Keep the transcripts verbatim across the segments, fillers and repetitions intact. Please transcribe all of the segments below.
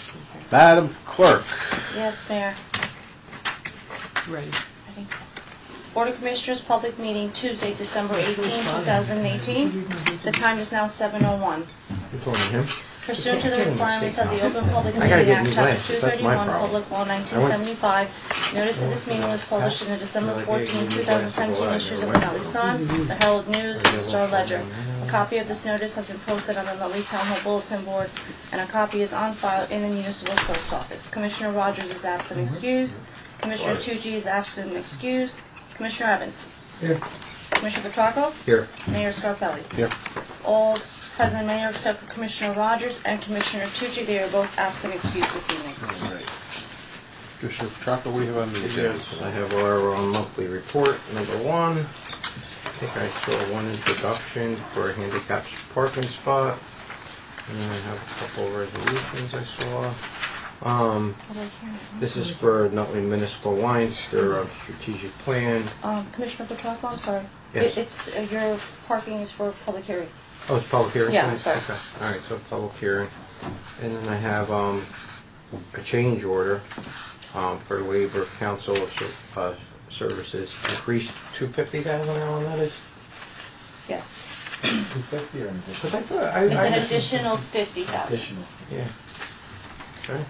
Madam Clerk. Yes, Mayor. Ready. Ready. Board of Commissioners, public meeting Tuesday, December eighteenth, two thousand eighteen. The time is now seven oh one. You told me him. Pursuant to the requirements of the Open Public I gotta Meeting get Act, new Chapter glasses, two that's my thirty-one, problem. Public Law nineteen seventy-five, notice of this meeting was published in the December fourteenth, two thousand seventeen issues of the Nutley Sun, the Herald News, and the Star Ledger. A copy of this notice has been posted on the Nutley Town Hall Bulletin Board, and a copy is on file in the Municipal Clerk's office. Commissioner Rogers is absent and excused. Commissioner Tucci is absent and excused. Commissioner Evans. Here. Commissioner Petracco. Here. Mayor Scarpelli. Here. All present, Mayor, except for Commissioner Rogers and Commissioner Tucci. They are both absent and excused this evening. All right. Commissioner Petracco, we have on the agenda. Yes, I have our uh, monthly report, number one. I think I saw one introduction for a handicapped parking spot. And then I have a couple of resolutions I saw. Um, this is for Nutley Municipal Wines, their uh, strategic plan. Um, Commissioner Petracco, I'm sorry. Yes. It- It's, uh, your parking is for public hearing. Oh, it's public hearing? Yeah, please? sorry. Okay, all right, so public hearing. And then I have um, a change order um, for Labor Council of Ser- uh, Services, increased two fifty thousand, Alan, that is? Yes. two fifty or an additional? Because I thought, I, It's I an just- additional fifty thousand. Additional. Yeah. Okay.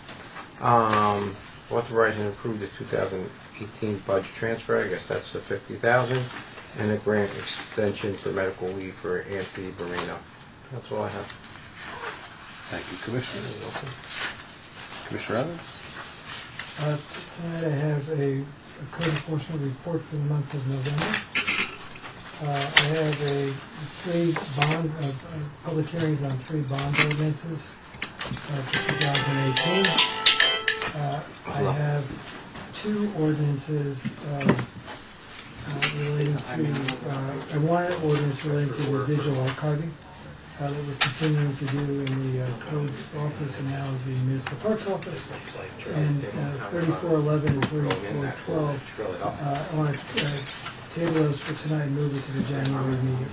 Um, authorize and approve the two thousand eighteen budget transfer, I guess that's the fifty thousand, and a grant extension for medical leave for Anthony Barino. That's all I have. Thank you, Commissioner. Commissioner Evans. Uh, Tonight I have a a code enforcement report for the month of November. Uh, I have a three bond, uh, uh, public hearings on three bond ordinances uh, for two thousand eighteen. Uh, I have two ordinances uh, uh, relating to, uh, I want an ordinance relating to the digital archiving uh, that we're continuing to do in the uh, code office and now the municipal clerk's office. And uh, thirty-four eleven and thirty-four twelve, uh, I want to uh, table those for tonight and move it to the January meeting.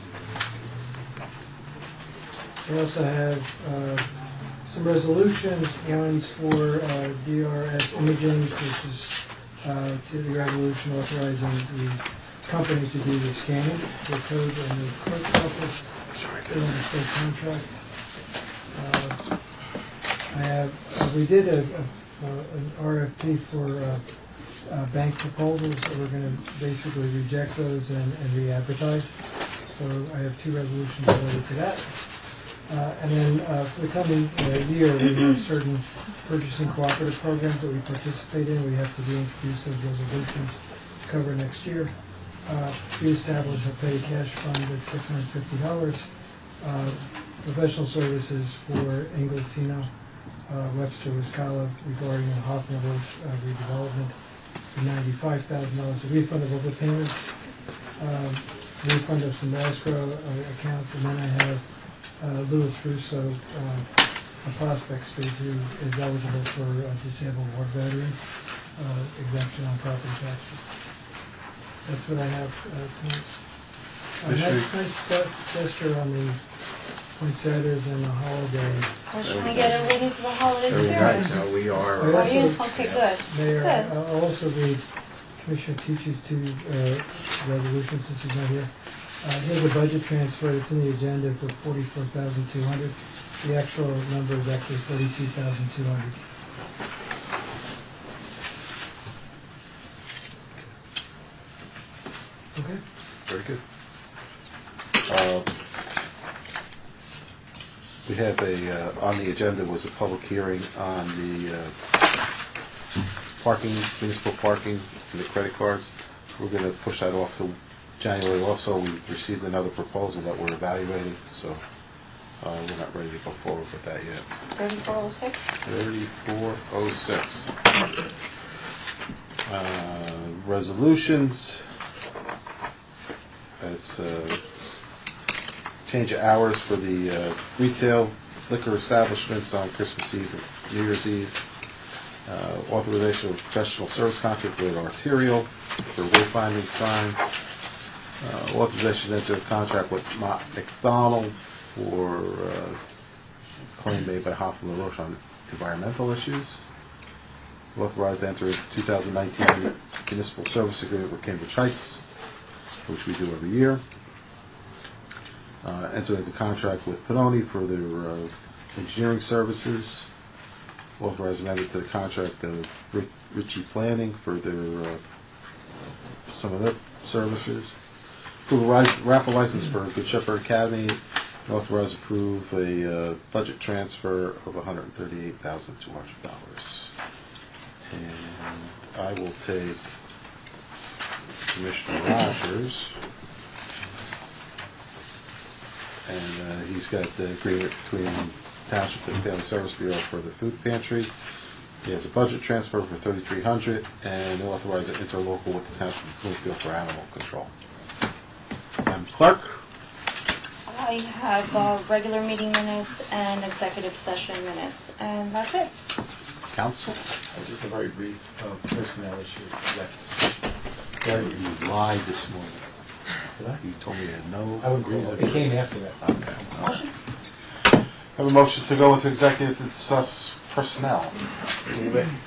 We also have uh, some resolutions, one's for uh, D R S Imaging, which is uh, to the resolution authorizing the company to do the scanning, the code and the clerk's office, for the state contract. Uh, I have, uh, we did a, a, an R F P for uh, uh, bank proposals, so we're going to basically reject those and, and re-advertise. So I have two resolutions related to that. Uh, and then uh, for the coming uh, year, we have certain purchasing cooperative programs that we participate in. We have to reintroduce those resolutions to cover next year. Uh, we established a petty cash fund at six hundred fifty dollars. Uh, professional services for Inglesino, uh, Webster, Wiscalla regarding the Hoffman Road uh, redevelopment for ninety-five thousand dollars. A refund of overpayments, um, refund of some escrow uh, accounts, and then I have uh, Louis Russo uh, on Prospect Street, who is eligible for uh, disabled war veterans uh, exemption on property taxes. That's what I have uh, tonight. A nice, nice ge- gesture on the poinsettias and the holiday. We're trying to get everything to the holiday Very spirit. nice. Uh, we are. Very uh, Are you? Okay, good. Mayor, Good. I'll also read Commissioner Tucci's two uh, resolutions since he's not here. Uh, Here's a budget transfer, it's in the agenda for forty-four thousand two hundred dollars. The actual number is actually thirty-two thousand two hundred dollars. Okay? Very good. Uh, We have a, uh, on the agenda was a public hearing on the uh, parking, municipal parking and the credit cards. We're going to push that off to January also. We received another proposal that we're evaluating, so uh, we're not ready to go forward with that yet. Thirty-four oh six? thirty-four oh six. Uh, resolutions. It's uh, change of hours for the uh, retail liquor establishments on Christmas Eve and New Year's Eve. Uh, authorization of professional service contract with Arterial for wayfinding signs. Uh, authorization to enter a contract with Mott McDonald for uh, claim made by Hoffman LaRoche on environmental issues. Authorized to enter into two thousand nineteen municipal service agreement with Cambridge Heights, which we do every year. Uh, enter into contract with Panoni for their uh, engineering services. Authorized amendment to the contract of Ri- Ritchie Planning for their uh, some of their services. Approve a rise- raffle license for Good Shepherd Academy. And authorize approve a uh, budget transfer of one hundred thirty-eight thousand two hundred dollars. And I will take Commissioner Rogers. And uh, he's got the agreement between Township and Family Service Bureau for the food pantry. He has a budget transfer for thirty-three hundred dollars, and he'll authorize an interlocal with the Township of Bloomfield for animal control. Madam Clerk? I have uh, regular meeting minutes and executive session minutes, and that's it. Council? Just a very brief uh, personnel issue, executive session. You lied this morning. Did I? You told me you had no I would agree. reason. It came after that. Okay. Motion? Have a motion to go into executive to discuss personnel. Move it.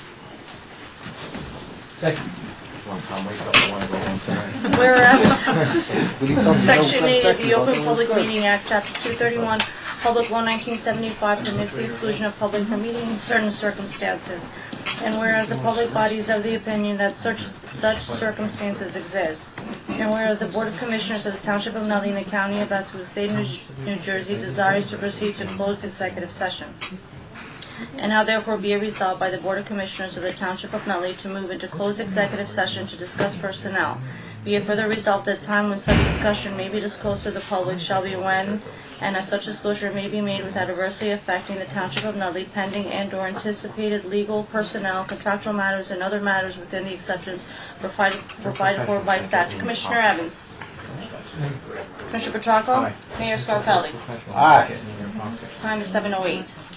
Second. One time, wake up, I want to go home tonight. Whereas, Did he tell me Section no eight of the executive? Open Public Meeting Act, Chapter two thirty-one, Public Law nineteen seventy-five permits the exclusion of public from meeting in certain circumstances. And whereas the public body is of the opinion that such such circumstances exist. And whereas the Board of Commissioners of the Township of Nutley in the County of Essex, the State of New Jersey desires to proceed to closed executive session. And now therefore be it resolved by the Board of Commissioners of the Township of Nutley to move into closed executive session to discuss personnel. Be it further resolved that time when such discussion may be disclosed to the public shall be when and as such disclosure may be made without adversely affecting the Township of Nutley pending and or anticipated legal, personnel, contractual matters, and other matters within the exceptions provided, provided for by statute. Commissioner Evans. Commissioner Petracco. Aye. Mayor Scarpelli. Aye. Time is seven oh eight.